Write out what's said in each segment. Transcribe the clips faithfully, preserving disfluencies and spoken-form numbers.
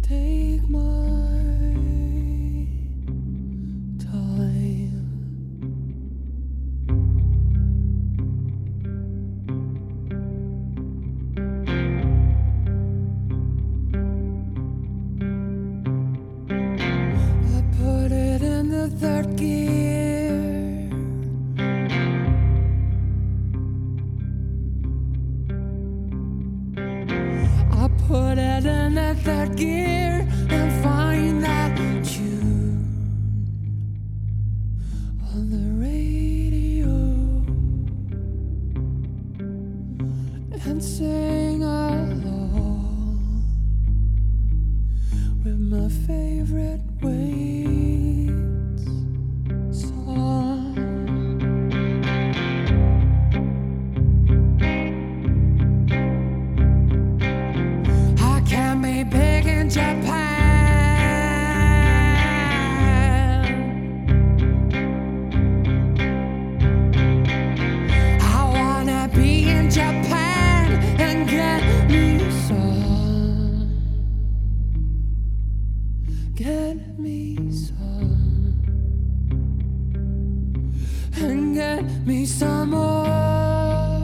take my time. I put it in the third gear. I put it in the third gear and find that tune on the radio and sing along with my favorite Waits song. I can be big in Japan. I wanna be in Japan and get me some. Get me some. And get me some more.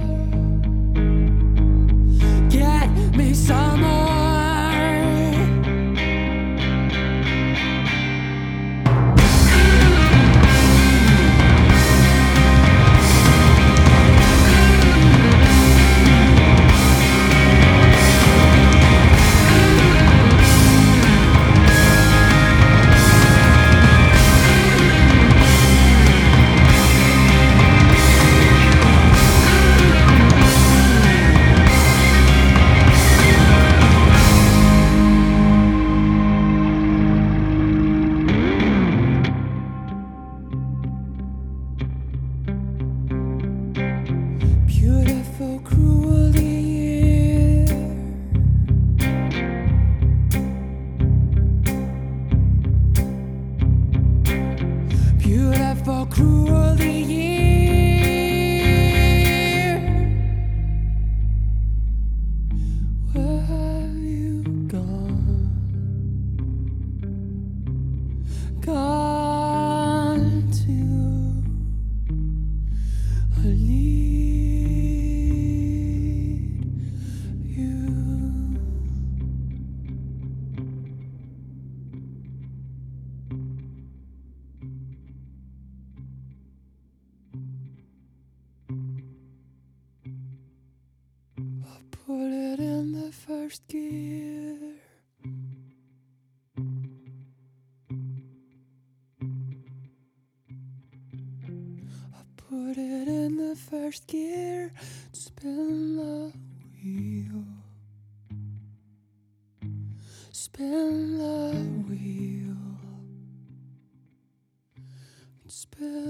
Get me some more. Beautiful, cruel year. Beautiful, cruel year. Where have you gone? Gone to? I need you. I put it in the first gear. I put it in the first gear. Spin the wheel. Spin the wheel. Spin